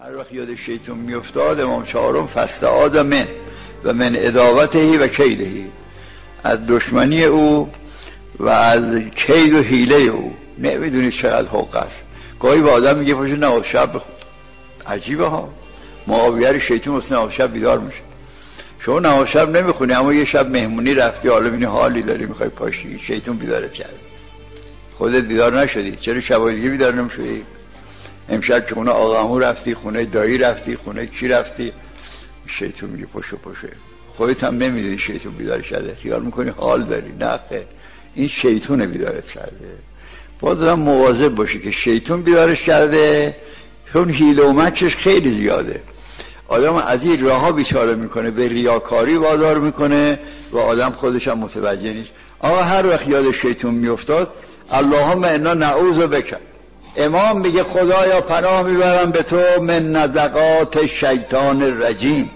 هر وقت یاد شیطان میافتاد امام چهارم فاستعاذ من و من عداوته و کیده، از دشمنی او و از کید و حیله او. نمیدونی چقدر حق است. گاهی به آدم میگه پاشو نماز شب بخون، عجیبه ها، معاویه شیطان واسه نماز شب بیدار میشه. شما نماز شب نمیخونی اما یه شب مهمونی رفتی، حالا ببینی حالی داری میخوای پاشی، شیطان بیدارت کرد، خودت بیدار نشدی. چرا شبای دیگه بیدار نمیشدی؟ امشب که خونه آقامو رفتی، خونه دایی رفتی، خونه کی رفتی، شیطان میگه پاشو. خودت هم نمیدونی شیطان بیدار کرده، خیال میکنی حال داری. نه خیر، این شیطان بیدارت کرده. باید هم مواظب باشی که شیطان بیدارش کرده، چون حیله و مکرش خیلی زیاده. آدم از این راه ها بیچاره میکنه، به ریاکاری وادار میکنه و آدم خودش هم متوجه نیست. آقا هر وقت یاد شیطان میافتاد اللهم انا نعوذ بک، امام میگه خدایا پناه میبرم به تو من نزغات شیطان الرجیم،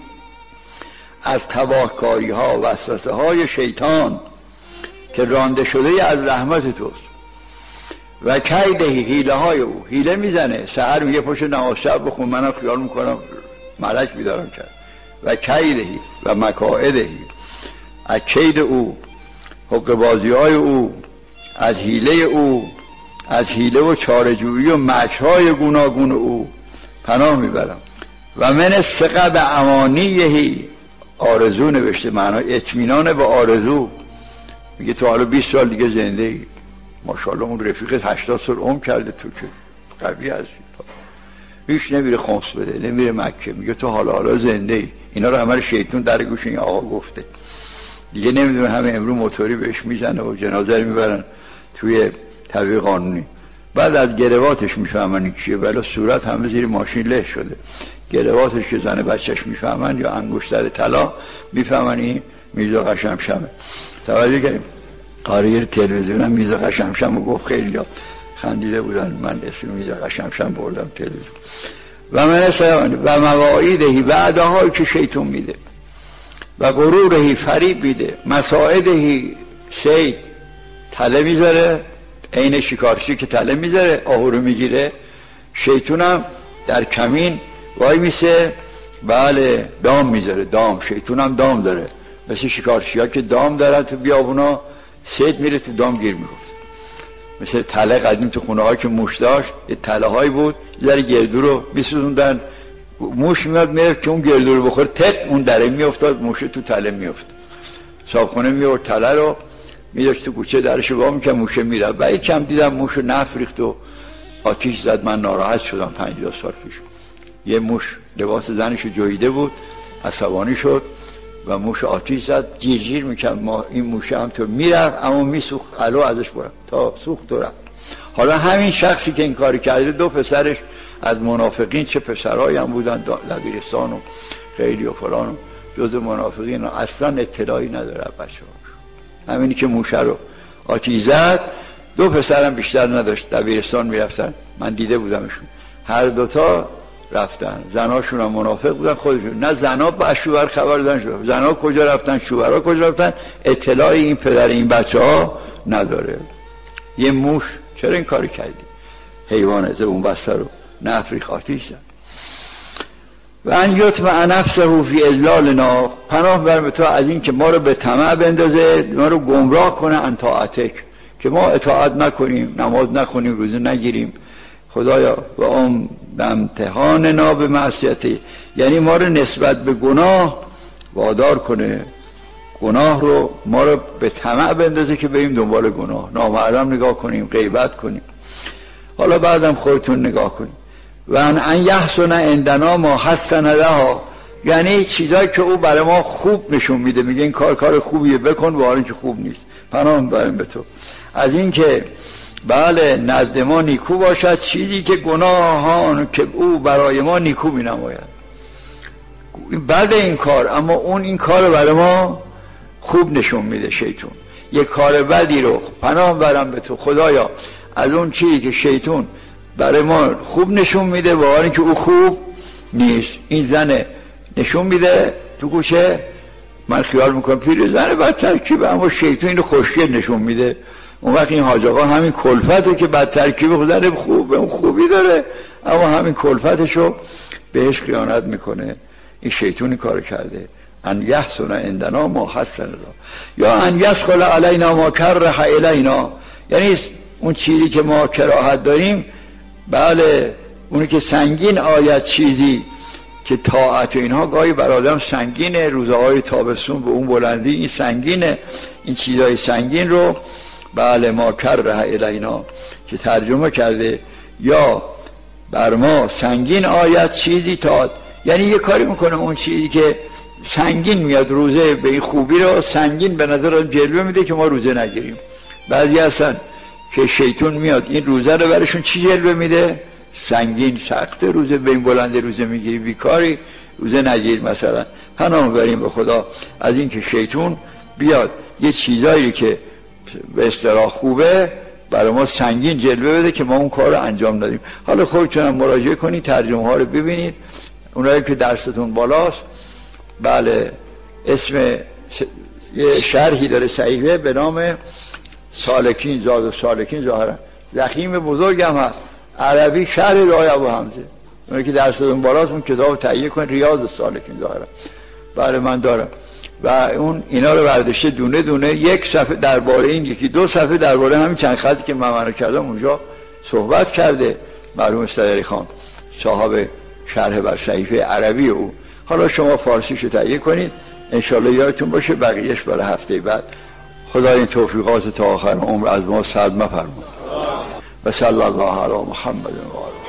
از تباهکاری ها و وسوسه های شیطان که رانده شده از رحمت توست، و کیده، حیله های او. حیله میزنه، سحر میگه پشت نماز شب بخون، منم خیال میکنم ملک بیدارم کرد. و کیده و مکائده، از کید او، حقه بازی های او، از حیله او، از حیله و چاره‌جویی و مکرهای گوناگون او پناه میبرم. و من الثقه بامانیه، آرزو نوشته، معنی اطمینان به آرزو. میگه تو حالا 20 سال دیگه زنده ای، ماشاءالله اون رفیقت 80 سال عمر کرده، تو که قوی هستی، هیچ نمیره خمس بده، نمیره مکه، میگه تو حالا زنده ای. اینا رو همه شیطان در گوش این آقا گفته دیگه. نمیدونه همه امرو موتوری بهش میزنه و جنازه رو میبرن توی تبعیض قانونی. بعد از گرواتش میفهمن کیه، ولی صورت همه زیر ماشین له شده. گرواتش که زن بچهش میفهمن، یا انگشتر طلا میفهمن این میرزا قشمشمه. توجه کنیم، قاری تلویزیون هم میرزا قشمشم رو گفت، خیلی ها خندیده بودن، من اسم میرزا قشمشم بردم تلویزیون. و من و مواعیدهی، وعده‌هایی که شیطان میده، و غرورهی، فریب میده، مساعدهی، سید، تله میذاره، عین شکارچی که تله میذاره آهو رو میگیره، شیطانم در کمین وای میسه، بله دام میذاره، دام، شیطانم دام داره، مثل شکارچی ها که دام دارن تو بیابونا، سید میره تو دام گیر میگفت. مثل تله قدیم تو خونه ها که موش داشت، یه تله هایی بود، ذره گردو رو میسوزوندن، موش میاد میره که اون گردو رو بخوره، تق اون دره میافتاد، موشه تو تله میافت. صاحبخونه میورد تله رو میداشت تو کوچه درش وا میکرد، موشه میره. و یکم دیدم موشو نفریخت و آتیش زد، من ناراحت شدم. 50 سال پیش یه موش لباس زنشو جویده بود، عصبانی شد و موش آتیش زد، جیر میکرد. ما این موشه هم تو میرفت اما میسوخت، علو ازش برد تا سوخت و رفت. حالا همین شخصی که این کاری کرده، 2 پسرش از منافقین، چه پسرایی هم بودن، دبیرستان و خیلی و فلان و جز منافقین، اصلا اطلاعی نداره بچه‌ها. همینی که موشه رو آتیش زد، 2 پسرم بیشتر نداشت، دبیرستان میرفتن، من دیده بودمشون، هر دوتا رفتن. زناشون هم منافق بودن خودشون، نه زنا با شوهر خبر دادن، زنا کجا رفتن، شوهرها کجا رفتن، اطلاعی این پدر این بچه‌ها نداره. یه موش چرا این کاری کردی؟ حیوان زبون بسته رو نفریخ آتیش زد. و ان یطمع نفسه فی اضلالنا، پناه برم تو از این که ما رو به طمع بندازه، ما رو گمراه کنه ان طاعتک، که ما اطاعت نکنیم، نماز نخونیم، روزه نگیریم. خدایا و امتحاننا به معصیتی، یعنی ما رو نسبت به گناه وادار کنه، گناه رو ما رو به طمع بندازه که بریم دنبال گناه، نامحرم نگاه کنیم، غیبت کنیم. حالا بعدم خودتون نگاه کنیم. و ان یحسن عندنا ما حسن لها، یعنی چیزایی که او برای ما خوب نشون میده، میگه این کار خوبیه بکن، با حالی که خوب نیست. پناه میبریم به تو از این که بله نزد ما نیکو باشد چیزی که گناهان که او برای ما نیکو می نماید. بعد این کار، اما اون این کار برای ما خوب نشون میده. شیطان یک کار بدی رو پناه برم به تو خدایا از اون چیزی که شیطان برای ما خوب نشون میده، با حالی که او خوب نیست. این زن نشون میده تو کوچه، من خیال میکنم پیر زن بد ترکیبه، اما شیطان اینو خوشگل نشون میده. اون وقت این حاج آقا همین کلفته که بد ترکیب خودن خوبه، اون خوبی داره، اما همین کلفتشو بهش خیانت میکنه. این شیطانی کار کرده. ان یحسن عندنا ما حسن الله، یا ان یسخل علینا ما کره الینا، یعنی اون چیزی که ما کراهت داریم، بله اونی که سنگین آید چیزی که طاعت اینها گاهی بر آدم سنگینه، روزهای تابستون به اون بلندی این سنگینه، این چیزهای سنگین رو بله ما کره الینا که ترجمه کرده یا بر ما سنگین آید چیزی تا، یعنی یه کاری میکنه اون چیزی که سنگین میاد روزه به این خوبی رو سنگین به نظر جلوه میده که ما روزه نگیریم. بعضی هستن که شیطان میاد این روزه رو برشون چی جلوه میده؟ سنگین، سخته روزه به این بلنده روزه میگیری بیکاری روزه نگیر مثلا. پناه بریم به خدا از این که شیطان بیاد یه چیزایی که به اصطلاح خوبه برای ما سنگین جلوه بده که ما اون کار رو انجام دادیم. حالا خودتون مراجعه کنید، ترجمه ها رو ببینید، اونایی که درستون بالاست. بله اسم یه شرحی داره صحیحه به نام سالکین، زاد و سالکین ظاهرا ضخیم بزرگم هست عربی، شرح رای ابو حمزه. اونایی که درستون بالاست اون کتاب تهیه کن، ریاض السالکین ظاهرا. بله من دارم و اون اینا رو برداشته دونه دونه، یک صفحه درباره این، یکی دو صفحه درباره همین چند خطی که من کردم اونجا صحبت کرده مرحوم صدری خان صاحب شرح بر صحیفه عربی او. حالا شما فارسیشو تهیه کنید انشالله یادتون باشه، بقیهش برای هفته بعد. خدا این توفیقات تا آخر عمر از ما سلب مفرماید. و صلی الله علی محمد و آله.